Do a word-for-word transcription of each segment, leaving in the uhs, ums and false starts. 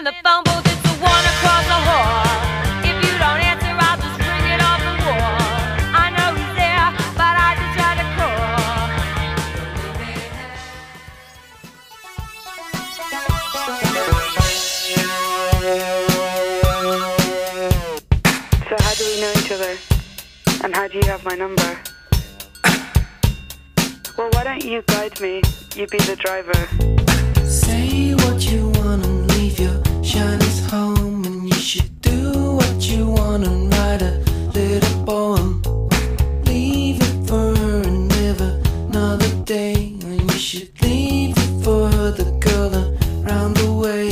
the phone booth, it's the one across the hall. If you don't answer, I'll just bring it off the wall. I know he's there, but I just try to call. So how do we know each other? And how do you have my number? Well, why don't you guide me? You be the driver. Say what you want and leave your shyness home. And you should do what you want and write a little poem. Leave it for her and live another day. And you should leave it for her, the girl around the way.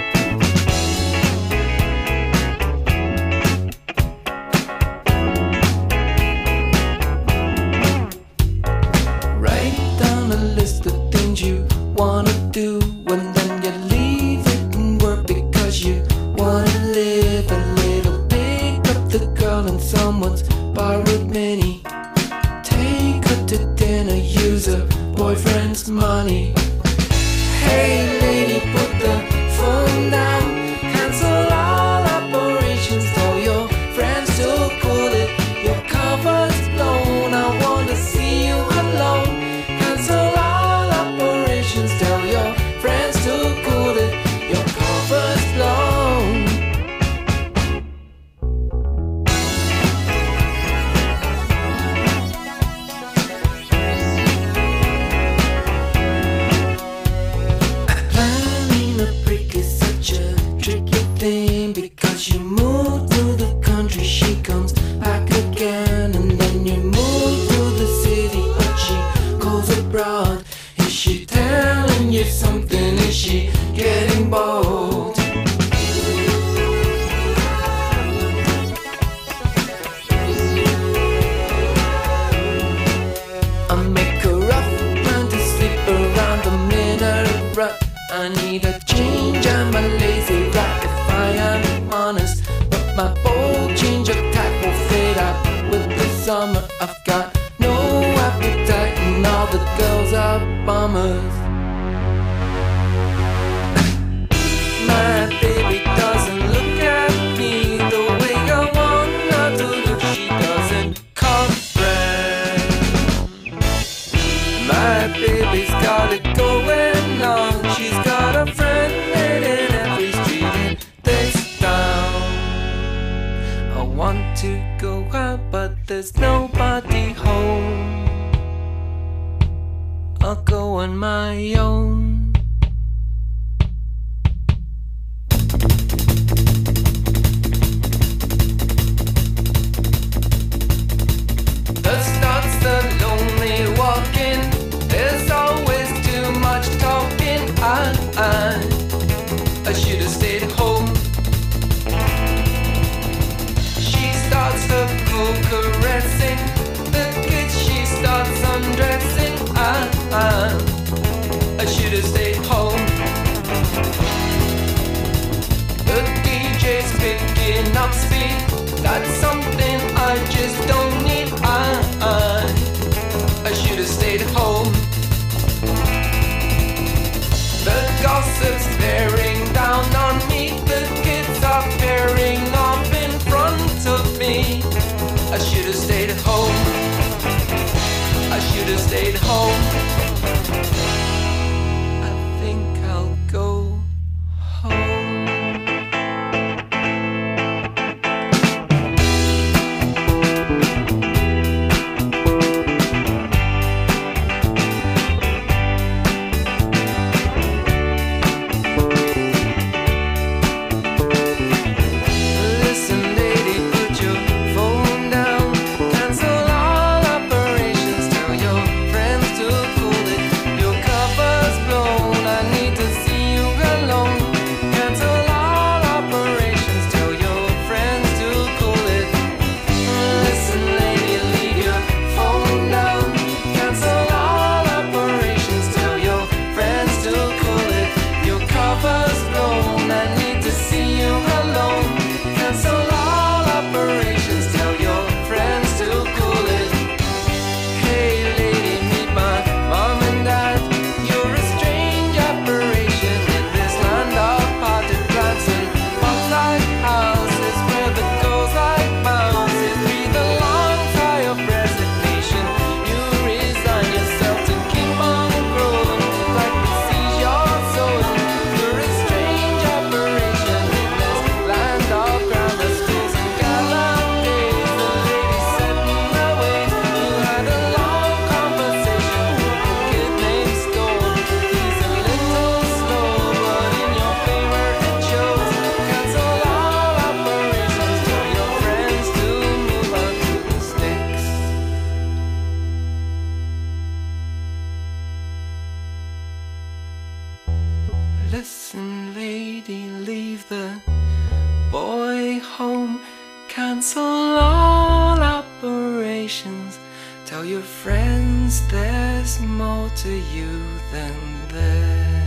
Write down a list of things you wanna do, and then you leave it and work because you wanna live a little. Pick up the girl in someone's borrowed mini. Take her to dinner, use her boyfriend's money. Hey lady, put the phone down. Cancel all operations, tell your friends to cool it. Your cover's blown, I wanna see you alone. Cancel all operations, tell your friends to cool it. Your cover's blown. Planning a break is such a tricky thing, because you move to the country, she comes back again. And then you move to the city, but she goes abroad. Is she telling you something? Is she getting bold? I make a rough plan to sleep around the minaret rut. I need a change, I'm a lazy rat if I am honest. But my bold change of tack will fade out with the summer. I've got no appetite and all the girls are bummers. My baby doesn't look at me the way I want her to look. She doesn't comprehend. My baby's got it going on. She's got a friend in every street in this town. I want to go out, but there's nobody home. I'll go on my own. The starts the lonely walking. There's always too much talking. I, I, I should have stayed home. She starts her cool caressing. The kids she starts undressing. I, I, I should have stayed home. The D J's picking up speed. That's something I just don't need. I, I, I should have stayed home. The gossip's bearing down on me. The kids are pairing off in front of me. I should have stayed home. I should have stayed home. I think I'll go home. Listen, lady, leave the boy home. Cancel all operations. Tell your friends there's more to you than this.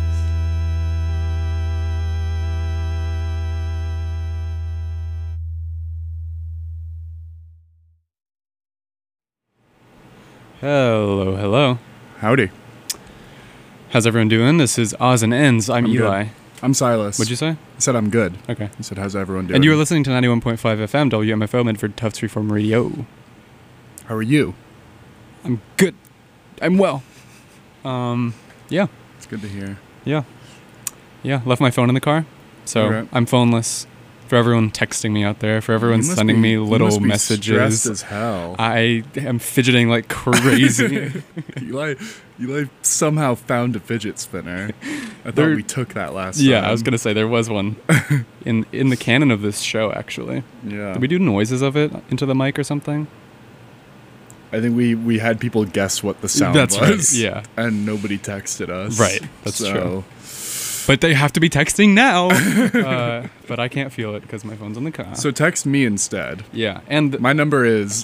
Hello, hello. Howdy. How's everyone doing? This is Oz and Ends. I'm, I'm Eli. good. I'm Silas. What'd you say? I said I'm good. Okay. I said, how's everyone doing? And you were listening to ninety-one point five F M, W M F O, Medford Tufts Reform Radio. How are you? I'm good. I'm well. Um, yeah. It's good to hear. Yeah. Yeah. Left my phone in the car, so Okay. I'm phoneless. For everyone texting me out there, for everyone You must sending be- me you little must be messages. stressed as hell. I am fidgeting like crazy. Eli, Eli somehow found a fidget spinner. I thought There- we took that last Yeah, time. I was gonna say there was one in in the canon of this show. Actually, Yeah. did we do noises of it into the mic or something? I think we, we had people guess what the sound That's right, was. yeah. And nobody texted us. Right, that's so, true. But they have to be texting now. uh, but I can't feel it because my phone's in the car. So text me instead. yeah, and My number is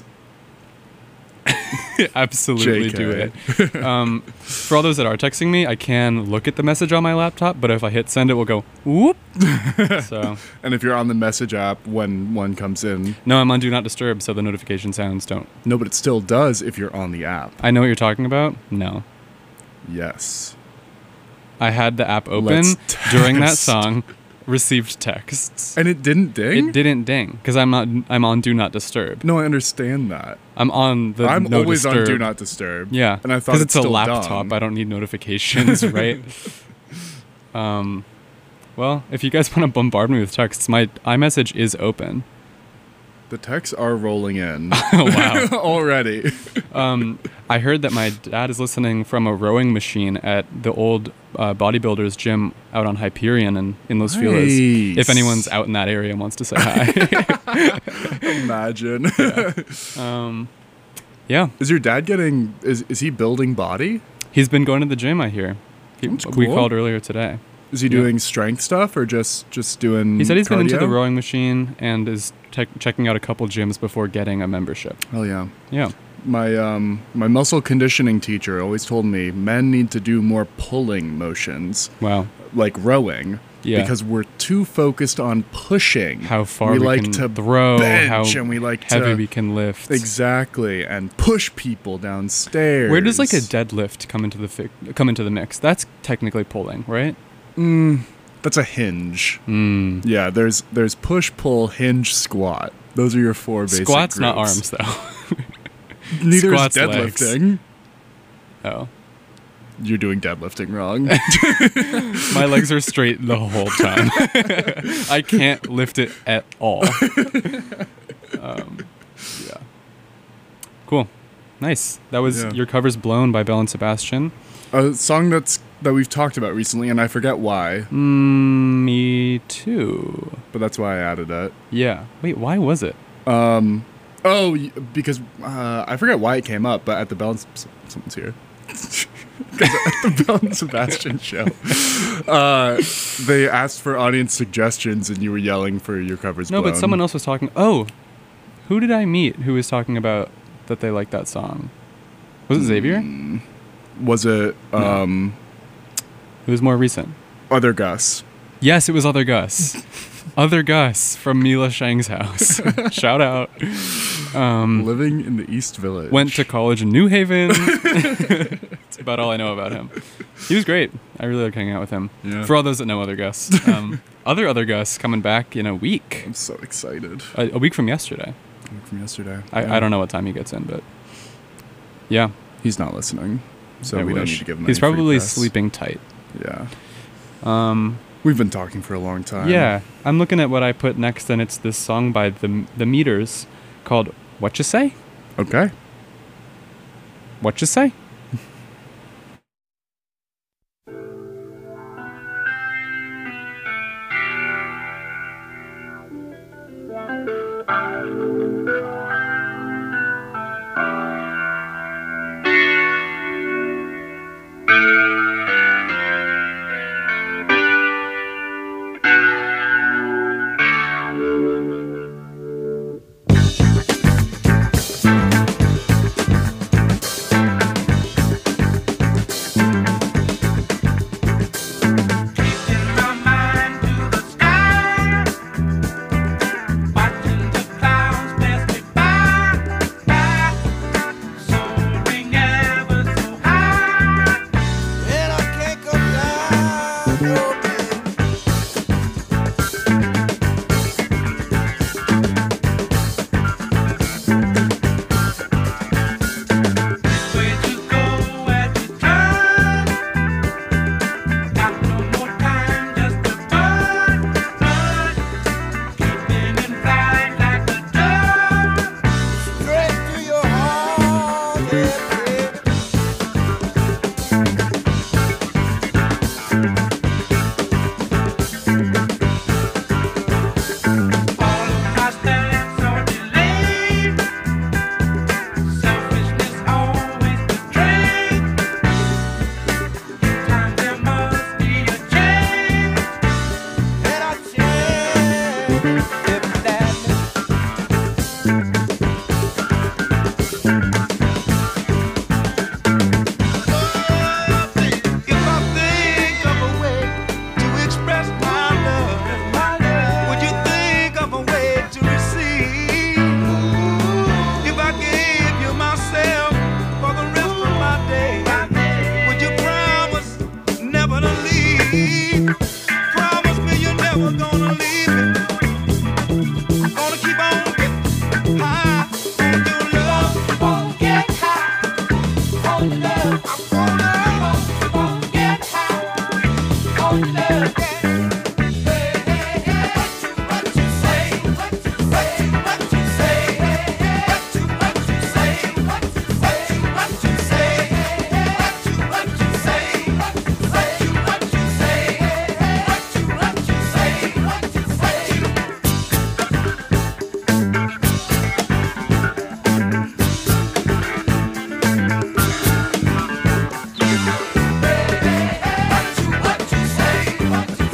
absolutely J K. do it. Um, for all those that are texting me, I can look at the message on my laptop, but if I hit send, it will go whoop. So and if you're on the message app when one comes in, no, I'm on Do Not Disturb, so the notification sounds don't. no, but it still does if you're on the app. I know what you're talking about. No. Yes. I had the app open Let's during that test. song, received texts. And it didn't ding? It didn't ding because I'm not. I'm on Do Not Disturb. No, I understand that. I'm on the. I'm no always disturb. on Do Not Disturb. Yeah, And I thought because it's it's a still laptop. done. I don't need notifications, right? um, well, if you guys want to bombard me with texts, my iMessage is open. The texts are rolling in Oh wow. already. Um, I heard that my dad is listening from a rowing machine at the old uh, bodybuilders gym out on Hyperion and in Los Feliz. Nice. If anyone's out in that area and wants to say hi. Imagine. um, yeah, Is your dad getting, is, is he building body? he's been going to the gym. I hear. He, That's We cool. called earlier today. Is he Yeah. doing strength stuff or just, just doing He said he's been into cardio? the rowing machine and is te- checking out a couple gyms before getting a membership. Oh yeah. Yeah. My um my muscle conditioning teacher always told me men need to do more pulling motions, Wow. like rowing. Yeah. Because we're too focused on pushing. How far we, we, like can to throw, bench how and we like heavy to we can lift. exactly and push people downstairs. Where does like a deadlift come into the fi- come into the mix? That's technically pulling, right? Mm, that's a hinge. Mm. Yeah, there's there's push, pull, hinge, squat. Those are your four basic Squats, not groups. arms, though. Neither Squats, is legs. deadlifting. Oh, You're doing deadlifting wrong. my legs are straight the whole time. I can't lift it at all. Um, yeah. Cool. Nice. That was Yeah. Your Cover's Blown by Belle and Sebastian. A song that's that we've talked about recently, and I forget why, Mm, me too. but that's why I added it. Yeah. Wait, why was it? Um, oh, y- because uh, I forget why it came up, but at the Bell and S- someone's here. 'Cause at the Bell and Sebastian show, uh, they asked for audience suggestions, and you were yelling for Your Cover's No, Blown. but someone else was talking. Oh, who did I meet who was talking about that they liked that song? Was it Xavier? Was it um, It was more recent. Other Gus? Yes, it was Other Gus. Other Gus from Mila Shang's house. Shout out. Um, Living in the East Village. went to college in New Haven. That's about all I know about him. He was great. I really like hanging out with him. Yeah. For all those that know Other Gus. Um, other Other Gus coming back in a week. I'm so excited. A, a week from yesterday. From yesterday. I, Yeah. I don't know what time he gets in, but yeah. He's not listening, so I we don't wish. need to give him. He's any free probably press. sleeping tight. Yeah, Um, we've been talking for a long time. yeah, I'm looking at what I put next, and it's this song by the the Meters called "What You Say." Okay. What you say? Thank you. What you say?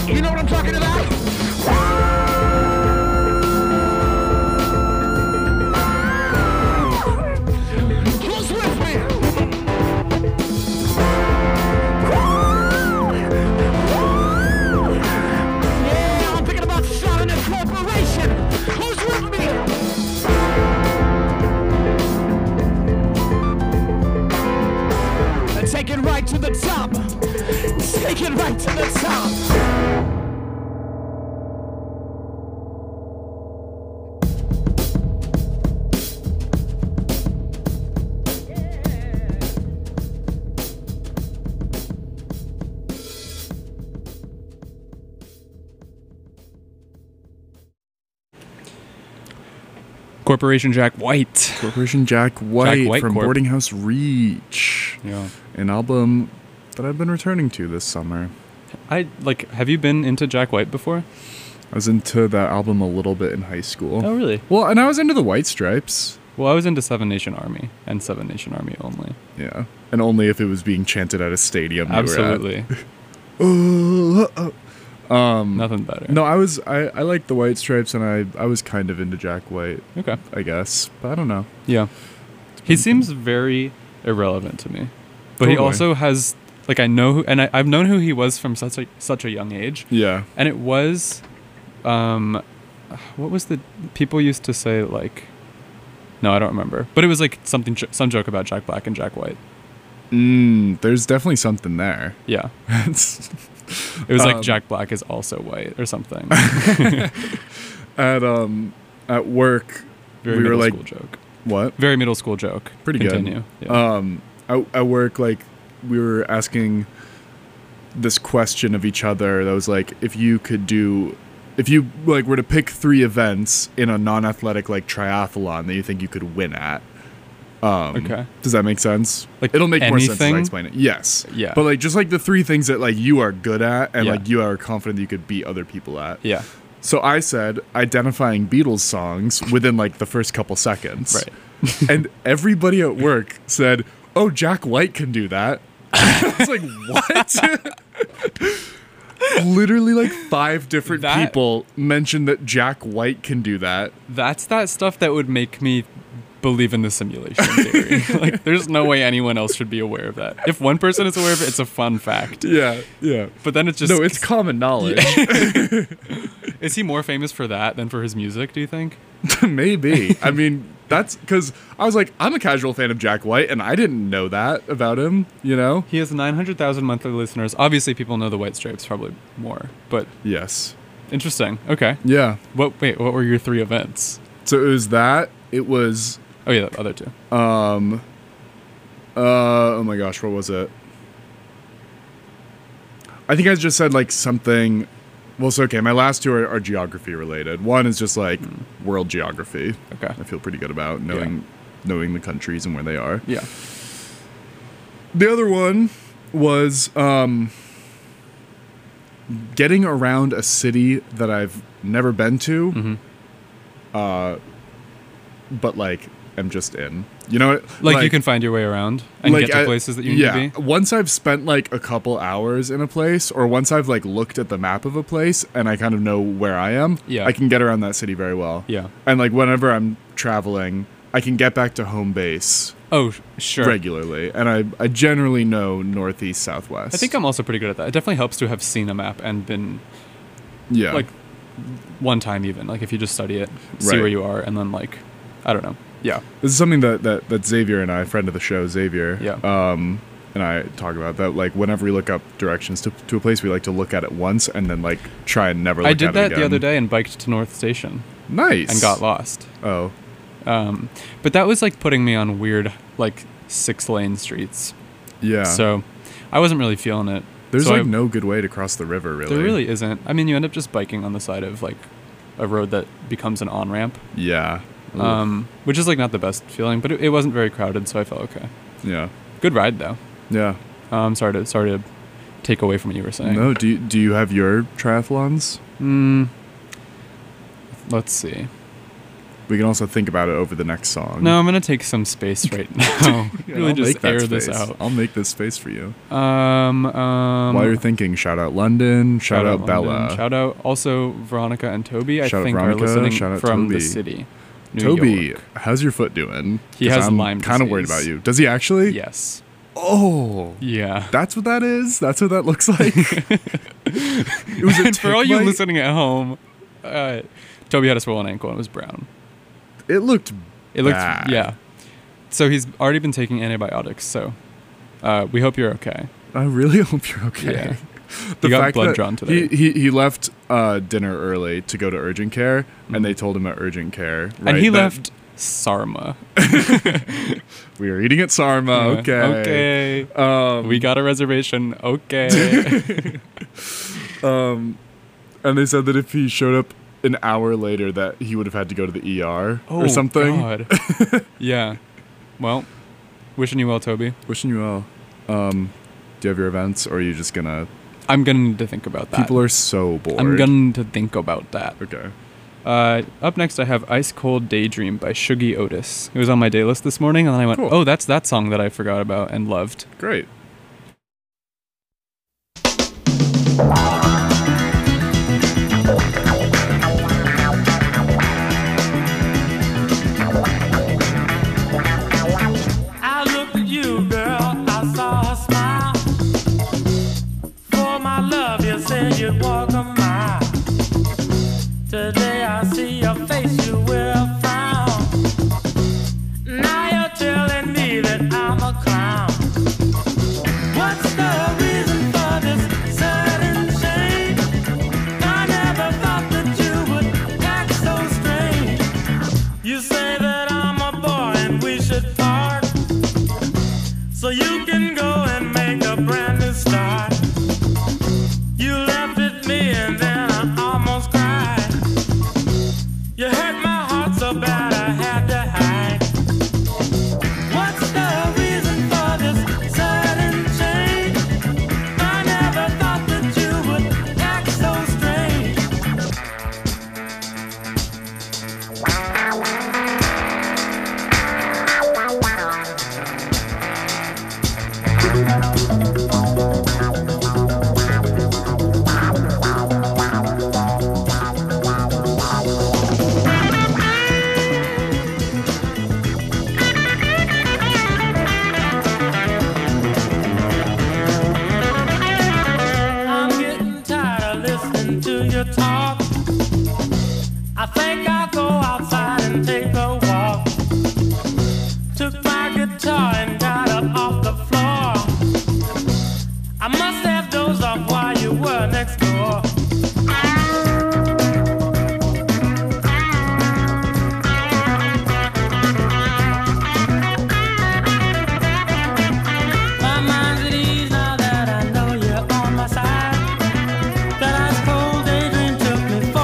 You know what I'm talking about? Who's with me? Yeah, I'm thinking about starting a corporation. Who's with me? And take it right to the top. Take it right to the top. Corporation Jack White. Corporation Jack White, White from Corp. Boarding House Reach. Yeah. An album that I've been returning to this summer. I like. Have you been into Jack White before? I was into that album a little bit in high school. Oh, really? Well, and I was into the White Stripes. Well, I was into Seven Nation Army and Seven Nation Army only. Yeah. And only if it was being chanted at a stadium. you were at. Absolutely. Oh, oh. Um, Nothing better. No, I was I, I liked the White Stripes, and I, I was kind of into Jack White, Okay. I guess. But I don't know. Yeah. He seems very irrelevant to me. But he Totally. also has, like, I know who, and I, I've known who he was from such a, such a young age. Yeah. And it was, um, what was the, people used to say, like, no, I don't remember. But it was like something, jo- some joke about Jack Black and Jack White. Mm, there's definitely something there. Yeah. It's- It was like Um, Jack Black is also white or something. at um at work, Very we were middle like, school joke. what? Very middle school joke. Pretty Continue. good. Yeah. Um, at, at work, like we were asking this question of each other that was like, if you could do, if you like were to pick three events in a non-athletic like triathlon that you think you could win at. Um, Okay. Does that make sense? Like It'll make more sense as I anything? explain it. Yes. Yeah. But like just like the three things that like you are good at and Yeah. like you are confident that you could beat other people at. yeah. So I said identifying Beatles songs within like the first couple seconds. Right. And everybody at work said, "Oh, Jack White can do that." I was like, "What?" Literally like five different That- people mentioned that Jack White can do that. That's that stuff that would make me believe in the simulation theory. Like, there's no way anyone else should be aware of that. If one person is aware of it, it's a fun fact. Yeah, yeah. But then it's just No, it's common knowledge. Is he more famous for that than for his music, do you think? Maybe. I mean, that's because I was like, I'm a casual fan of Jack White, and I didn't know that about him, you know? He has nine hundred thousand monthly listeners. Obviously, people know the White Stripes probably more, but Yes. interesting. Okay. Yeah. What? Wait, what were your three events? So it was that. It was, Oh, yeah, the other two. um, uh, oh my gosh, what was it? I think I just said like something. Well, so okay, my last two are, are geography related. One is just like world geography. Okay. I feel pretty good about knowing knowing the countries and where they are. Yeah. The other one was um, getting around a city that I've never been to, Mm-hmm. uh, but like am just in. You know, what? Like, you can find your way around and get to I- places that you need yeah, to be. once I've spent like a couple hours in a place, or once I've like looked at the map of a place and I kind of know where I am, Yeah. I can get around that city very well. Yeah. And like whenever I'm traveling, I can get back to home base Oh, sh- sure. regularly, and I I generally know northeast, southwest. I think I'm also pretty good at that. It definitely helps to have seen a map and been yeah like one time even. Like if you just study it, see Right. where you are, and then like I don't know. Yeah. This is something that, that, that Xavier and I, friend of the show, Xavier, Yeah. um, and I talk about that. Like, whenever we look up directions to, to a place, we like to look at it once and then, like, try and never look I at did it that again. the other day and biked to North Station Nice. and got lost. Oh. Um, but that was like putting me on weird like six lane streets. Yeah. So I wasn't really feeling it. There's, So like, I- no good way to cross the river, really. There really isn't. I mean, you end up just biking on the side of like a road that becomes an on ramp. Yeah. Um, which is like not the best feeling, but it, it wasn't very crowded, so I felt okay. yeah. Good ride though. Yeah. Um, sorry to sorry to take away from what you were saying. No, do you, do you have your triathlons? Mm, let's see. We can also think about it over the next song. No, I'm gonna take some space right now. Yeah, really I'll just make that air this space. out. I'll make this space for you. Um, um, While you're thinking, shout out London, shout, out, Bella. London, shout out also Veronica and Toby. I Shout out think Veronica, are listening shout out from the Toby. city. New Toby, York. how's your foot doing? He 'Cause has I'm Lyme kind of worried disease. about you. Does he actually? Yes. Oh, Yeah. that's what that is. That's what that looks like. It was a And for all you tick bite? listening at home, uh, Toby had a swollen ankle and it was brown. It looked. It looked, bad. yeah. So he's already been taking antibiotics. So uh, we hope you're okay. I really hope you're okay. Yeah. The He got fact blood that drawn today. He, he he left uh, dinner early to go to urgent care, and they told him at urgent care. Right, and he that left Sarma. We were eating at Sarma. Yeah. Okay. Okay. Um, We got a reservation. Okay. um, and they said that if he showed up an hour later, that he would have had to go to the E R or something. Oh, God. Yeah. Well, wishing you well, Toby. Wishing you well. Um, do you have your events, or are you just gonna? I'm gonna need to think about that. People are so bored. I'm gonna need to think about that. Okay. Uh, up next, I have Ice Cold Daydream by Shuggy Otis. It was on my day list this morning, and then I went, Cool. oh, that's that song that I forgot about and loved. Great. I looked at you, girl, I saw a smile. For my love, you said you'd walk a mile. Today I see your face, you will frown. Now you're telling me that I'm a clown. What's the reason for this sudden change? I never thought that you would act so strange. You say that I'm a boy and we should part, so you can go and make a brand new start. You laughed at me and then I almost cried. You hurt my heart so bad I had to hide. What's the reason for this sudden change? I never thought that you would act so strange. I'm getting tired of listening to your talk. I think I'll go outside and take a walk. Took my guitar and got up off the floor. I must have dozed off while you were next door. My mind's at ease now that I know you're on my side. That ice cold daydream took me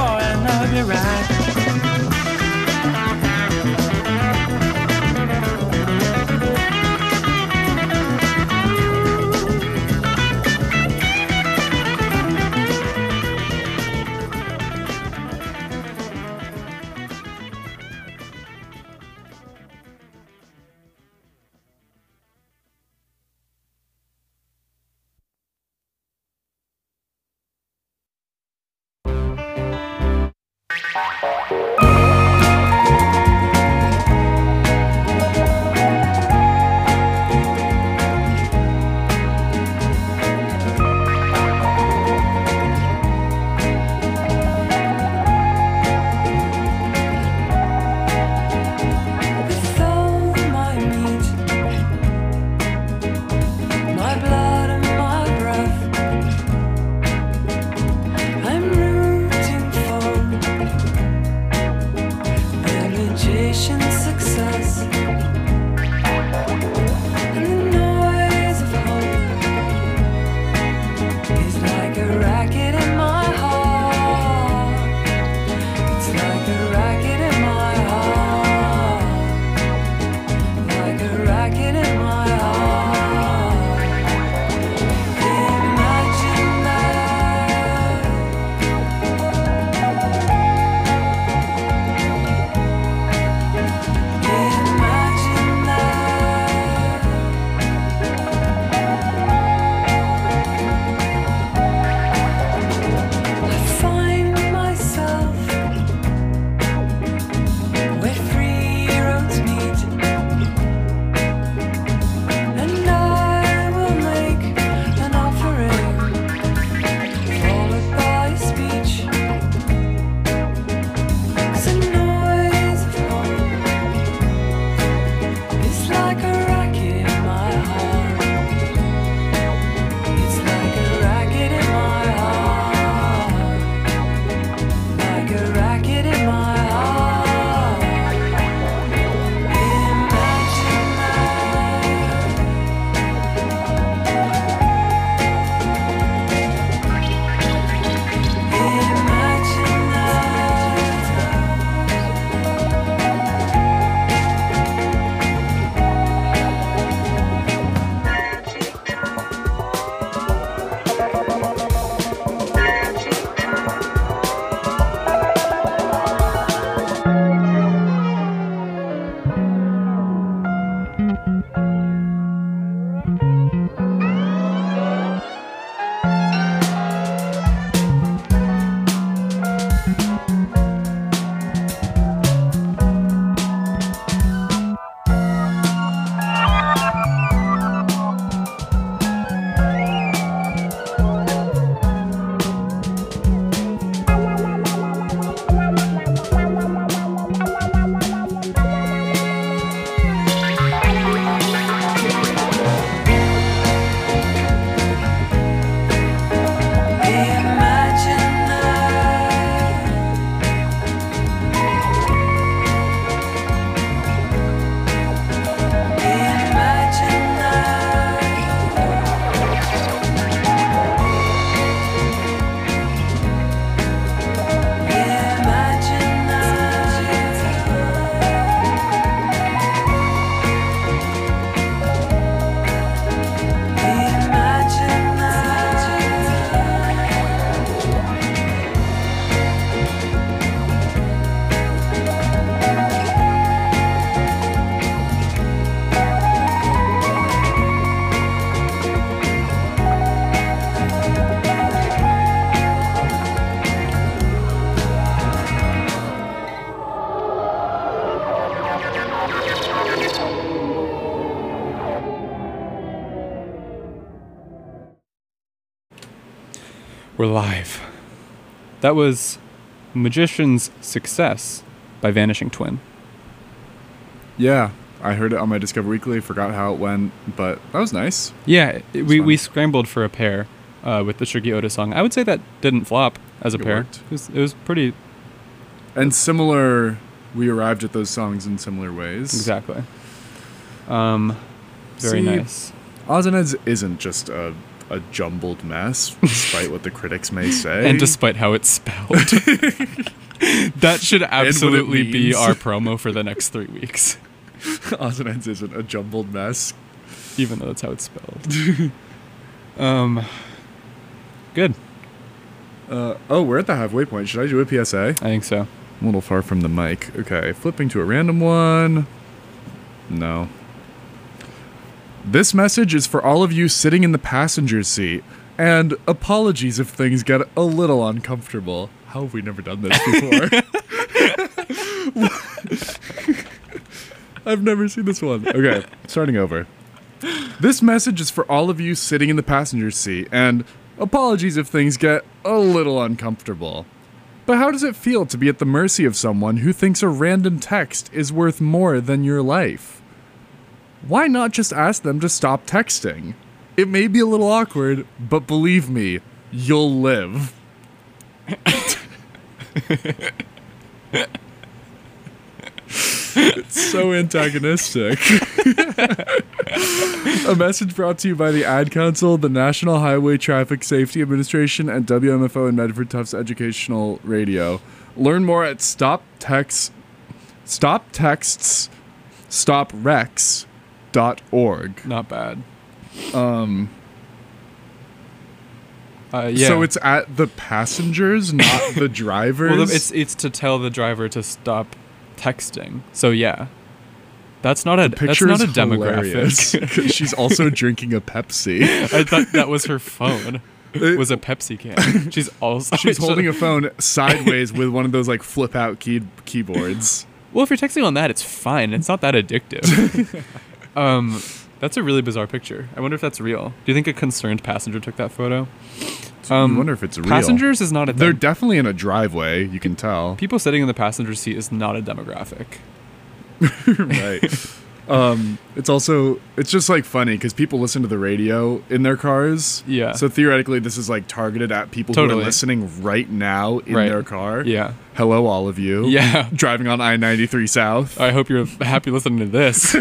We're live. That was Magician's Success by Vanishing Twin. Yeah, I heard it on my Discover Weekly. Forgot how it went, but that was nice. Yeah, it, we, fun. we scrambled for a pair uh, with the Shuggy Oda song. I would say that didn't flop as a It pair. worked. It was, it was pretty... And similar, we arrived at those songs in similar ways. Exactly. Um, very See, nice. Oz and Eds isn't just a, a jumbled mess, despite what the critics may say. And despite how it's spelled. That should absolutely be means. our promo for the next three weeks. Oz and Eds isn't a jumbled mess. Even though that's how it's spelled. um, good. Uh, oh, we're at the halfway point. Should I do a P S A? I think so. I'm a little far from the mic. Okay, flipping to a random one. No. This message is for all of you sitting in the passenger seat. And apologies if things get a little uncomfortable. How have we never done this before? I've never seen this one. Okay, starting over. This message is for all of you sitting in the passenger seat. And apologies if things get a little uncomfortable. But how does it feel to be at the mercy of someone who thinks a random text is worth more than your life? Why not just ask them to stop texting? It may be a little awkward, but believe me, you'll live. It's so antagonistic. A message brought to you by the Ad Council, the National Highway Traffic Safety Administration, and W M F O and Medford Tufts Educational Radio. Learn more at stop text, stop texts, stop rex dot org. Not bad. Um. Uh, yeah. So it's at the passengers, not the drivers. Well, it's it's to tell the driver to stop texting. So yeah, that's not a The that's picture not is a demographic. hilarious, 'cause she's also drinking a Pepsi. I thought that was her phone. It was a Pepsi can. She's also She's holding a phone sideways with one of those like flip out key keyboards. Well, if you're texting on that, it's fine. It's not that addictive. um, that's a really bizarre picture. I wonder if that's real. Do you think a concerned passenger took that photo? I wonder if it's real. Passengers is not a. They're Dem- definitely in a driveway. You can tell. People sitting in the passenger seat is not a demographic. Right. Um, it's also it's just like funny because people listen to the radio in their cars. Yeah. So theoretically, this is like targeted at people who Totally. are listening right now in Right. their car. Yeah. Hello, all of you. Yeah. Driving on I ninety-three South. I hope you're happy listening to this.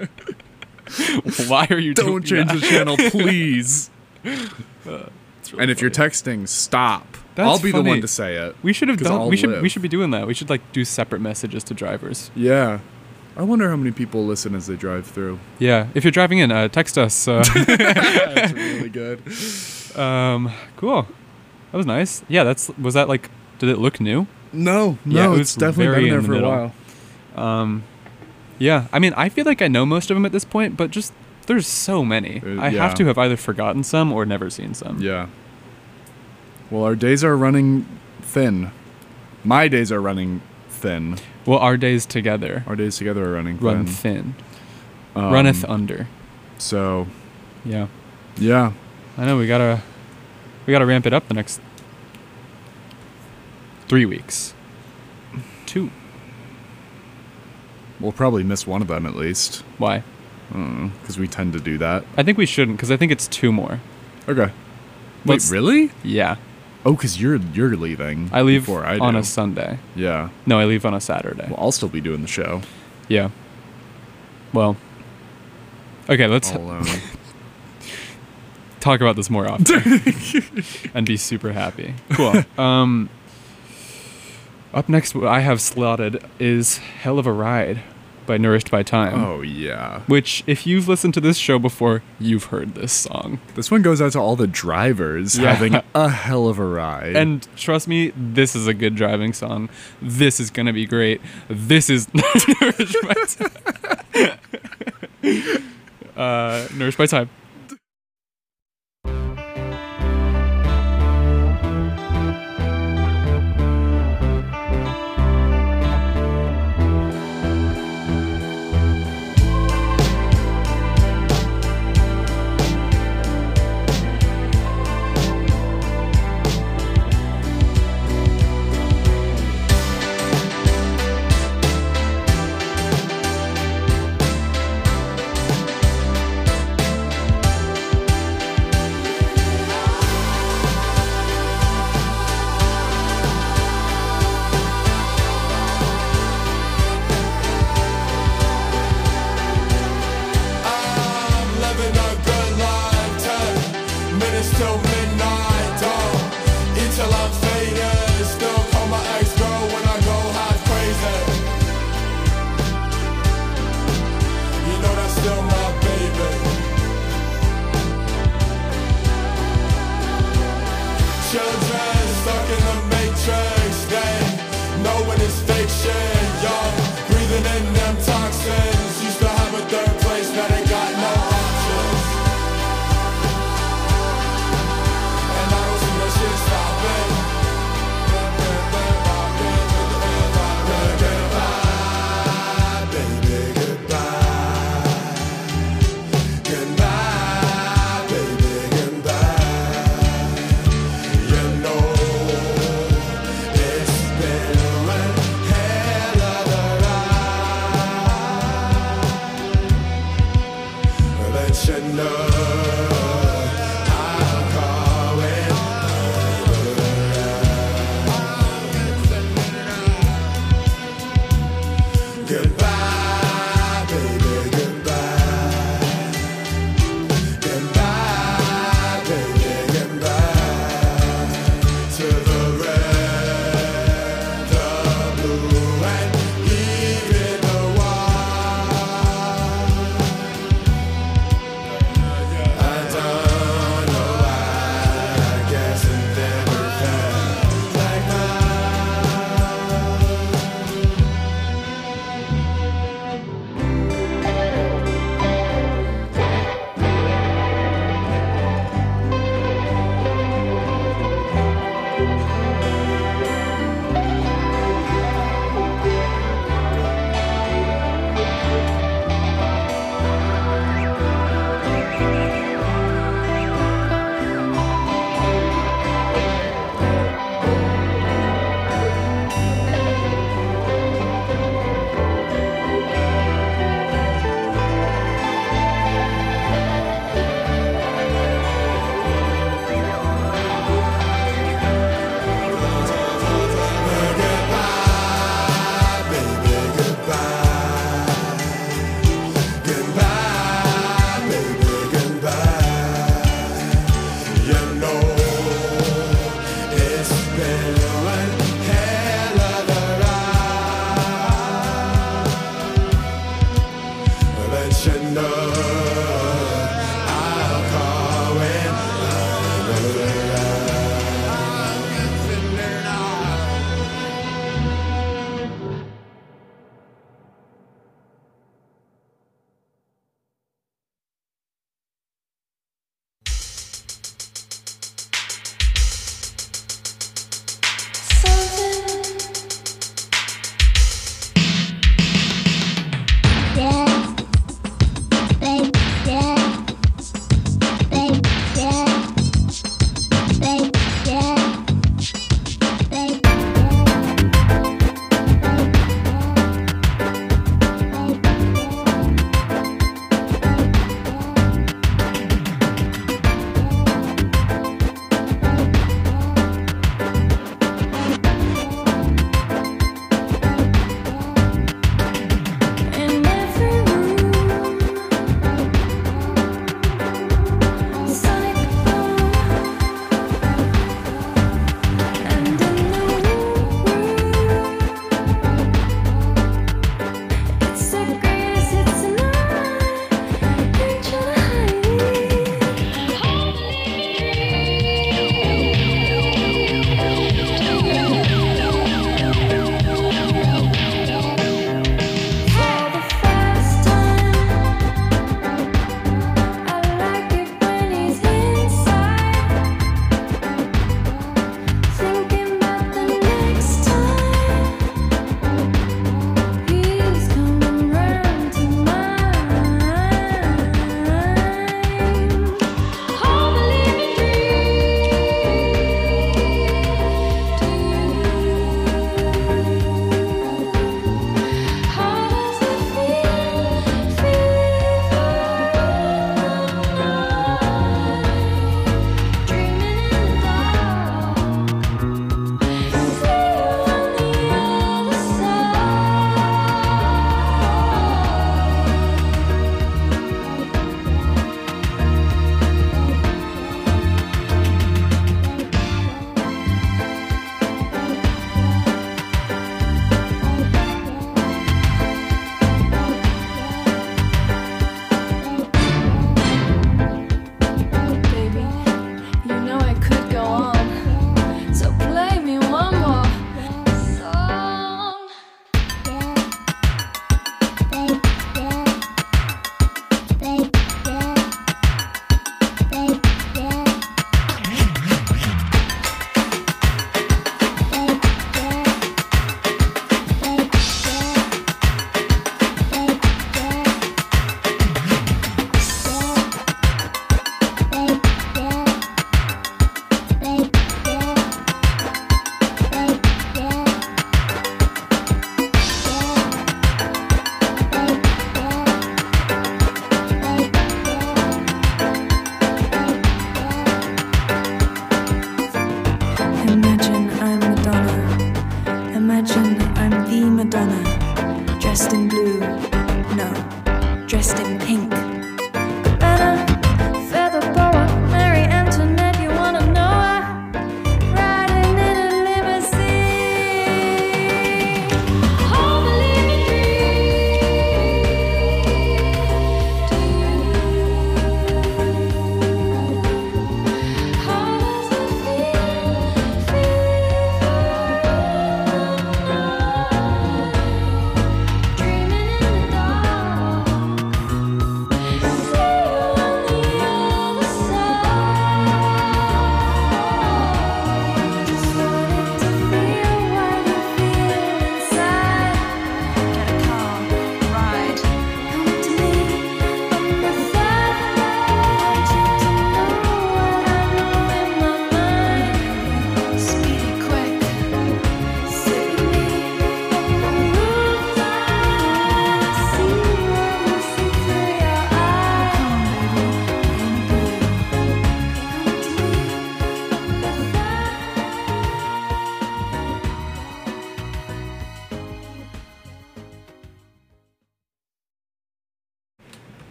Why are you Don't doing change that? the channel, please. It's really And if you're funny. texting, stop. That's I'll be the funny. one to say it. we should have 'cause done. I'll We should. live. We should be doing that. We should like do separate messages to drivers. Yeah. I wonder how many people listen as they drive through. Yeah. If you're driving in, uh, text us. Uh, That's really good. um. Cool. That was nice. Yeah. That's. Was that like? Did it look new? No, Yeah, no, it it's was definitely very been there in the for a middle. while. Um. Yeah. I mean, I feel like I know most of them at this point, but just there's so many. Uh, I yeah. have to have either forgotten some or never seen some. Yeah. Well, our days are running thin. My days are running thin. Well, our days together Our days together are running run thin. thin. Um, Runneth under. So, Yeah. yeah. I know we gotta we gotta ramp it up the next three weeks. Two. We'll probably miss one of them at least. Why? Because we tend to do that. I think we shouldn't, because I think it's two more. Okay. Wait, Let's- really? Yeah. Oh, because you're you're leaving. I leave before I on do. a Sunday. Yeah. No, I leave on a Saturday. Well, I'll still be doing the show Yeah. Well. Okay, let's all alone. talk about this more often and be super happy. Cool. Um, up next, what I have slotted is Hell of a Ride by Nourished by Time. Oh yeah. Which, if you've listened to this show before, you've heard this song. This one goes out to all the drivers Yeah. having a hell of a ride. And trust me, this is a good driving song. This is gonna be great. This is Nourished by Time. uh, Nourished by Time.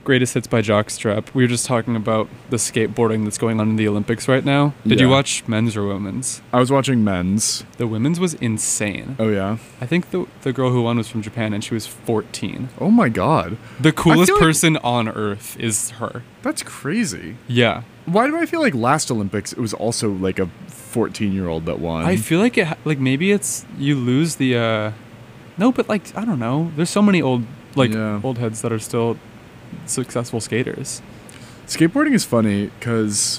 Greatest Hits by Jockstrap. We were just talking about the skateboarding that's going on in the Olympics right now. Did you Yeah. watch men's or women's? I was watching men's. The women's was insane. Oh yeah. I think the the girl who won was from Japan, and she was fourteen. Oh my god. The coolest feel like- person on earth is her. That's crazy. Yeah. Why do I feel like last Olympics it was also like a fourteen-year-old that won? I feel like it ha- like maybe it's you lose the uh no, but like I don't know. There's so many old like Yeah. old heads that are still successful skaters. Skateboarding is funny because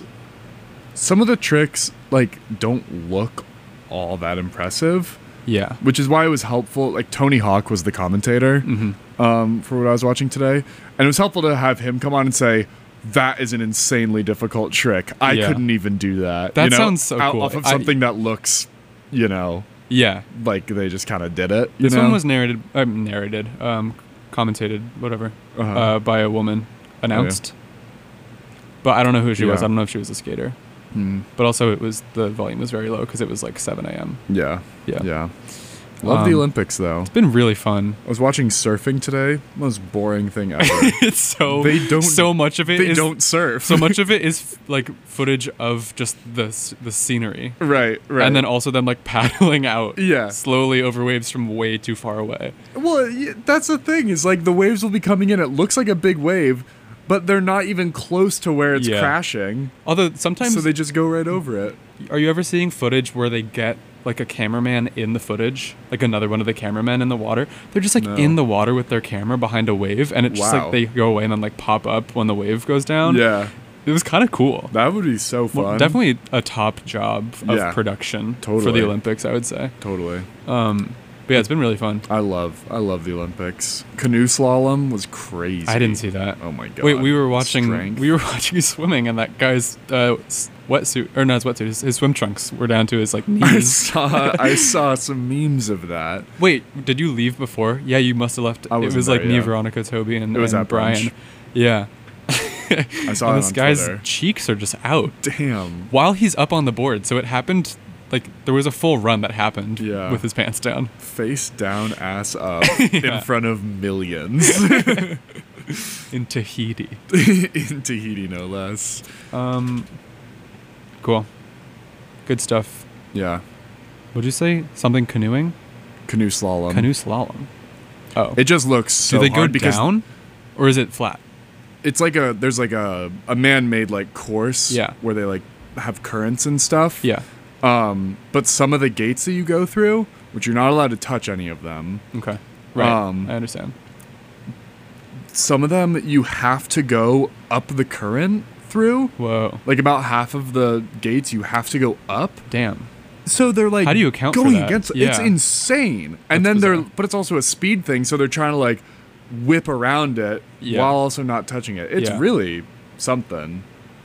some of the tricks like don't look all that impressive, Yeah. which is why it was helpful. Like Tony Hawk was the commentator Mm-hmm. um, for what I was watching today, and it was helpful to have him come on and say, "That is an insanely difficult trick. I Yeah. couldn't even do that." That you know, sounds so out- cool. Off of I- something that looks, you know, Yeah. like they just kind of did it. You This know? one was narrated, uh, narrated, um, commentated, whatever, Uh-huh. uh, by a woman, announced. But I don't know who she was. Yeah. I don't know if she was a skater. Hmm. But also, it was the volume was very low because it was like seven a.m. Yeah, Yeah. yeah. Love the Um, Olympics though. It's been really fun. I was watching surfing today. Most boring thing ever. It's so They don't- so much of it they is- don't surf. so much of it is f- like footage of just the s- the scenery, right, right. and then also them like paddling out Yeah. slowly over waves from way too far away. well, y- that's the thing. Is like the waves will be coming in. It looks like a big wave, but they're not even close to where it's Yeah. crashing. Although sometimes, So they just go right over it. are you ever seeing footage where they get like a cameraman in the footage, like another one of the cameramen in the water? They're just like No. in the water with their camera behind a wave, and it's just Wow. like they go away and then like pop up when the wave goes down. Yeah, It was kind of cool. that would be so fun. Well, definitely a top job of Yeah. production for Totally. the Olympics, I would say. Totally. Um, but yeah, it's been really fun. I love. I love the Olympics. Canoe slalom was crazy. I didn't see that. Oh my god. Wait, we were watching. Strength. We were watching swimming, and that guy's uh, s- wetsuit, or not his wetsuit, his, his swim trunks were down to his like I knees. saw. I saw some memes of that. Wait, did you leave before? Yeah, you must have left. I It wasn't was like there, me, yeah. Veronica, Toby, and, It was and at Brian. brunch. Yeah. I saw and it this on guy's Twitter. cheeks are just out Damn. while he's up on the board. So it happened. Like there was a full run that happened Yeah. with his pants down. Face down, ass up, Yeah. in front of millions. In Tahiti. In Tahiti, no less. Um, cool. Good stuff. Yeah. Would you say something canoeing? Canoe slalom. Canoe slalom. Oh. It just looks so Do they go hard because down? Or is it flat? it's like a there's like a a man-made like course Yeah. where they like have currents and stuff. Yeah. Um, but some of the gates that you go through, which you're not allowed to touch any of them. Okay. Right. Um, I understand. Some of them you have to go up the current through. Whoa. Like about half of the gates you have to go up. Damn. So they're like How do you account for going that? against it's Yeah. insane. And That's then they're bizarre. but it's also a speed thing, so they're trying to like whip around it Yeah. while also not touching it. It's Yeah. really something.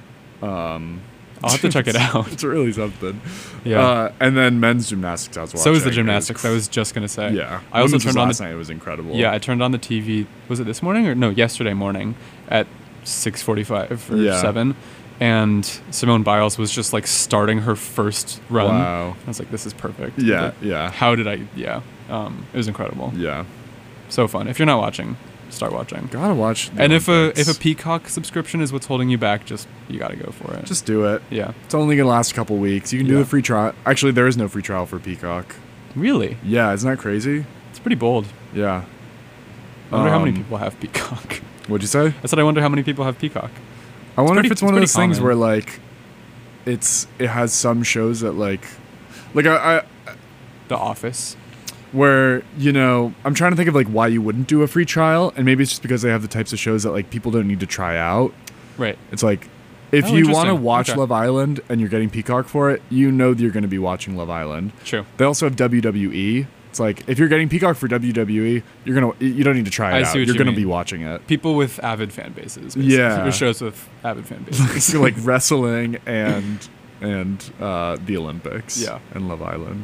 Um I'll have to check it out. It's really something. Yeah. Uh, and then men's gymnastics I was watching. So is the It was gymnastics. I was just gonna say. Yeah. I also Women's was turned on last the. night. It was incredible. Yeah, I turned on the T V. Was it this morning or no? Yesterday morning at six forty-five or Yeah. seven, and Simone Biles was just like starting her first run. Wow. I was like, this is perfect. Yeah, Like, yeah. How did I? Yeah. Um, it was incredible. Yeah. So fun. If you're not watching, start watching. Gotta watch. the And if a Olympics. if a Peacock subscription is what's holding you back, just you gotta go for it. just do it. yeah. It's only gonna last a couple weeks. You can do Yeah. a free trial. Actually, there is no free trial for Peacock. Really, Yeah, isn't that crazy? it's pretty bold. Yeah. I wonder how many Um, people have Peacock. What'd you say? I said I wonder how many people have Peacock. I wonder pretty- if it's it's one of pretty those things common. where like, it's it has some shows that like, like I, I The Office. where you know I'm trying to think of like why you wouldn't do a free trial, and maybe it's just because they have the types of shows that like people don't need to try out. Right. It's like if Oh, you want to interesting. watch Okay. Love Island and you're getting Peacock for it, you know that you're going to be watching Love Island. True. They also have W W E. It's like if you're getting Peacock for W W E, you're gonna you don't need to try it I out. see what You're you gonna mean. be watching it. People with avid fan bases. Basically. Yeah. Or shows with avid fan bases. So like wrestling and and uh, the Olympics. Yeah. And Love Island.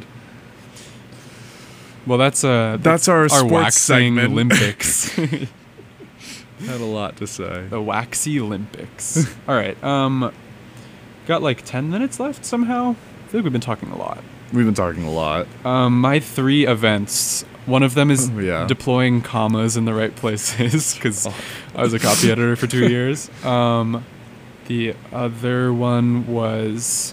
Well, that's uh, That's our sports waxing segment. Olympics. Had a lot to say. The waxy Olympics. All right. Um, got like ten minutes left somehow. I feel like we've been talking a lot. We've been talking a lot. Um, my three events One of them is Oh, yeah. deploying commas in the right places because I was a copy editor for two years. Um, the other one was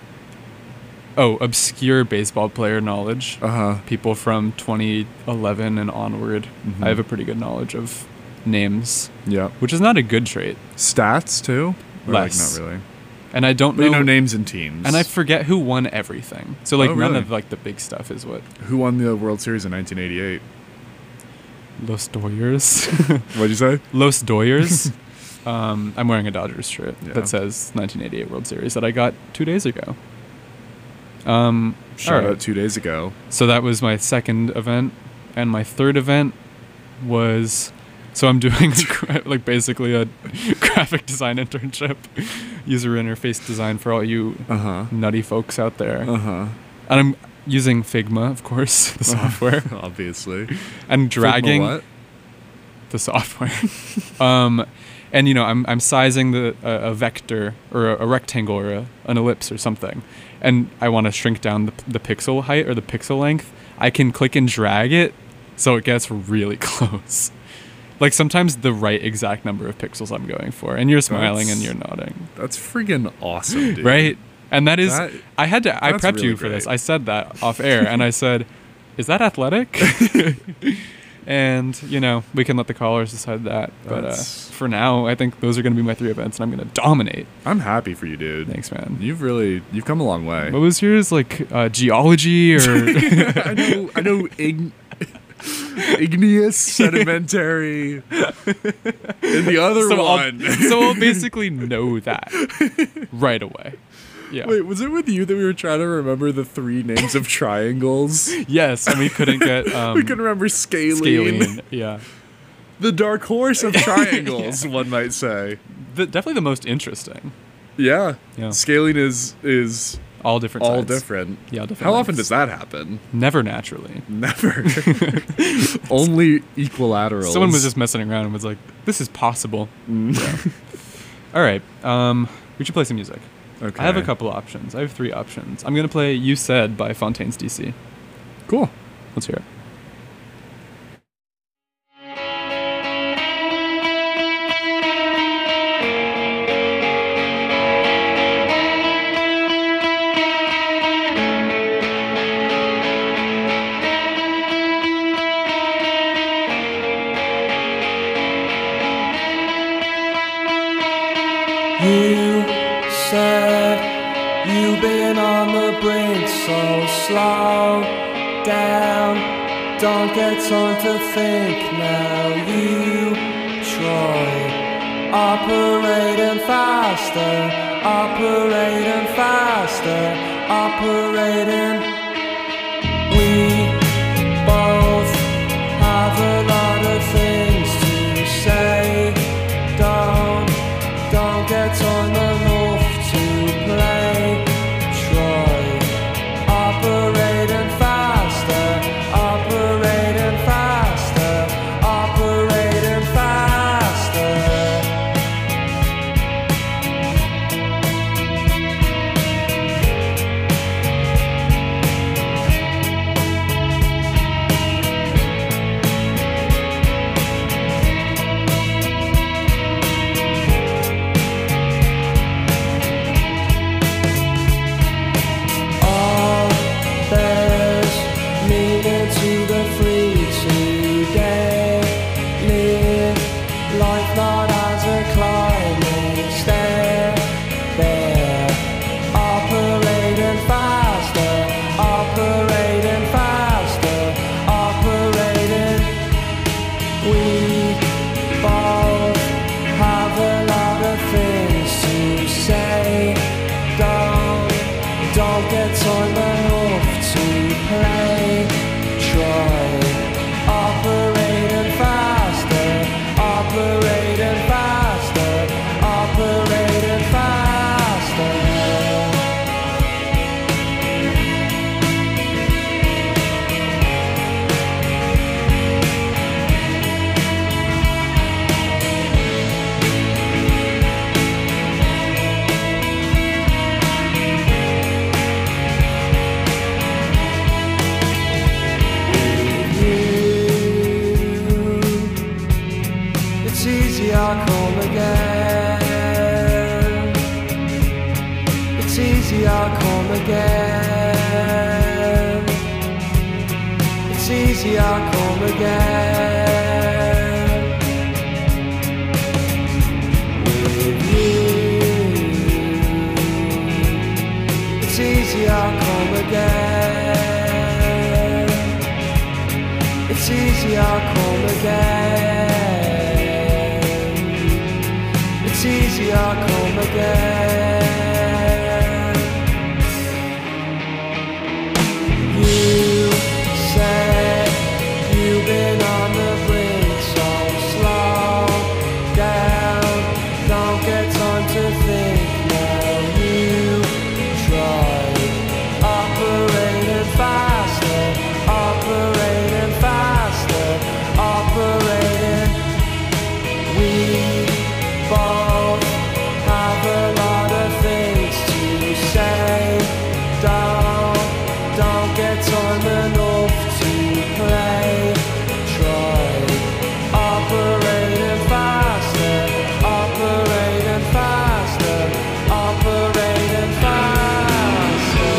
oh, obscure baseball player knowledge. Uh huh. People from twenty eleven and onward. Mhm. I have a pretty good knowledge of names, Yeah. which is not a good trait. Stats too. Or, like, Less. not really. And I don't But you know know names and teams. and I forget who won everything. So like Oh, none really? of like the big stuff is what Who won the World Series in nineteen eighty-eight? Los Doyers. What'd you say? Los Doyers. um, I'm wearing a Dodgers shirt Yeah. that says nineteen eighty-eight World Series that I got two days ago. Um, Shout alright. out two days ago. So that was my second event, and my third event was so I'm doing like basically a graphic design internship, user interface design for all you Uh huh. nutty folks out there, Uh huh. and I'm using Figma, of course, the software, Obviously. and dragging Figma what? the software. um, and you know, I'm I'm sizing the uh, a vector or a, a rectangle or a, an ellipse or something, and I want to shrink down the the pixel height or the pixel length. I can click and drag it, so it gets really close. Like sometimes the right exact number of pixels I'm going for, and you're smiling and That's- you're nodding, That's friggin' awesome, dude. right? And that is, That- I had to, I that's prepped really you for this. great. I said that off air, and I said, "Is that athletic?" And you know, we can let the callers decide that. But uh, That's- for now, I think those are going to be my three events, and I'm going to dominate. I'm happy for you, dude. Thanks, man. You've really you've come a long way. What was yours? Like uh, geology or I know I know ign- igneous, sedimentary. And the other so one. I'll, so I'll basically know that right away. Yeah. Wait, was it with you that we were trying to remember the three names of triangles? Yes, and we couldn't get um, we couldn't remember scalene. scalene. Yeah. The dark horse of triangles, one might say. The, definitely the most interesting. Yeah. Yeah. Scaling is is All different. all sides. different. Yeah, all different. How often lengths. does that happen? Never naturally. Never. Only equilaterals. Someone was just messing around and was like, "This is possible." Mm. Yeah. All right. Um, we should play some music. Okay. I have a couple options. I have three options. I'm gonna play "You Said" by Fontaines D C. Cool. Let's hear it. You said you've been on the brink, so slow down. Don't get time to think now. You try operating faster, operating faster, operating. We both have a lot of things to say. Don't Don't get on enough to play. Try operating faster, operating faster, operating faster. All there's meaning to the free today. Live life not as a climbing stair. There, operating faster, operating faster, operating. We both have a lot of things to say. Don't Don't get time enough to play. Try again. It's easy, I'll come again. With you, it's easy, I'll come again. It's easy, I'll come again. It's easy, I'll come again. You said you've been on the brink, so slow down, don't get time to think. Now you try operating faster, operating faster, operating. We both have a lot of things to say. Don't, don't get time enough to play. Try operating faster, operating faster, operating faster.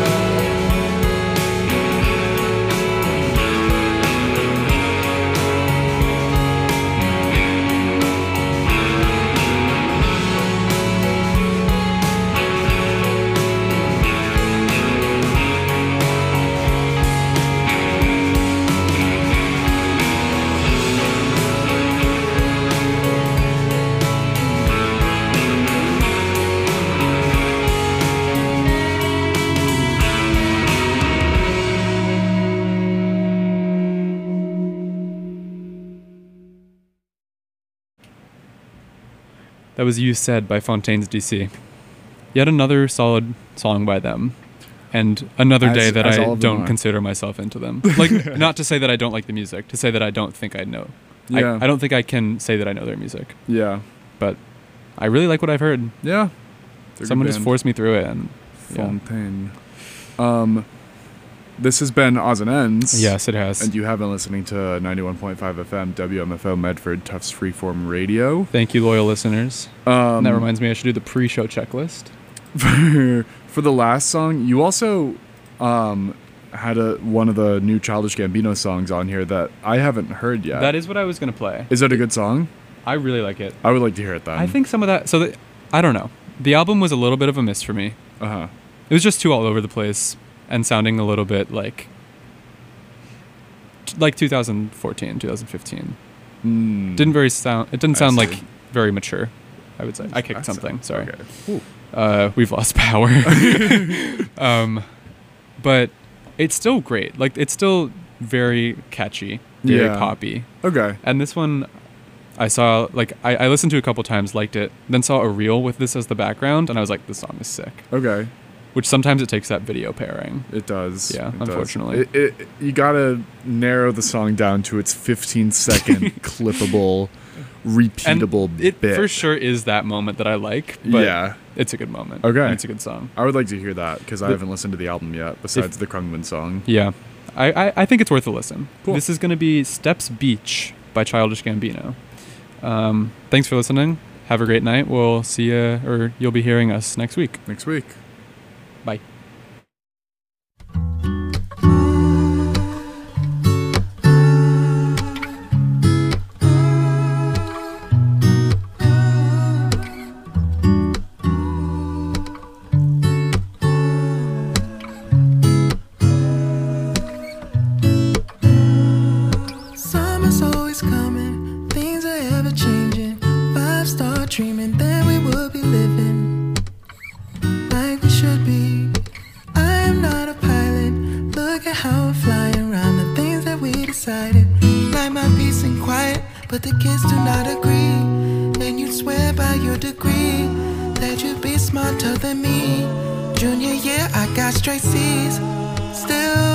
That was You Said by Fontaines D C. Yet another solid song by them. And another As- day that as I all of them don't are. consider myself into them. Like, not to say that I don't like the music, to say that I don't think I know. Yeah. I, I don't think I can say that I know their music. Yeah. But I really like what I've heard. Yeah. They're a Someone good just band. forced me through it. And yeah. Fontaine. Um, this has been Odds and Ends. Yes, it has. And you have been listening to ninety-one point five F M W M F O Medford Tufts Freeform Radio. Thank you, loyal listeners. Um, and that reminds me, I should do the pre-show checklist. for, for the last song, you also um, had a one of the new Childish Gambino songs on here that I haven't heard yet. That is what I was going to play. Is that a good song? I really like it. I would like to hear it then. I think some of that... So, the, I don't know. The album was a little bit of a miss for me. Uh-huh. It was just too all over the place and sounding a little bit like... Like two thousand fourteen, two thousand fifteen. Mm. Didn't very sound... It didn't I sound see. like very mature, I would say. I kicked I see. something, sorry. Okay. Ooh. Uh, we've lost power. um, but it's still great. Like, it's still very catchy, very Yeah. poppy. Okay. And this one, I saw, like, I, I listened to a couple times, liked it, then saw a reel with this as the background, and I was like, this song is sick. Okay. Which sometimes it takes that video pairing. It does. Yeah, it does. unfortunately. It, it, you gotta narrow the song down to its fifteen second clippable, repeatable And it bit. for sure is that moment that I like, but Yeah. it's a good moment. Okay. And it's a good song. I would like to hear that because I The- haven't listened to the album yet, besides the Krungman song. Yeah. I, I, I think it's worth a listen. Cool. This is going to be Steps Beach by Childish Gambino. Um, thanks for listening. Have a great night. We'll see you, or you'll be hearing us next week. Next week. Bye. Summer's always coming, things are ever changing. Five star dreaming that we would be living like we should be. I am not a pilot, look at how I'm flying around the things that we decided. Like my peace and quiet, but the kids do not agree. And you'd swear by your degree that you'd be smarter than me. Junior year, I got straight C's. Still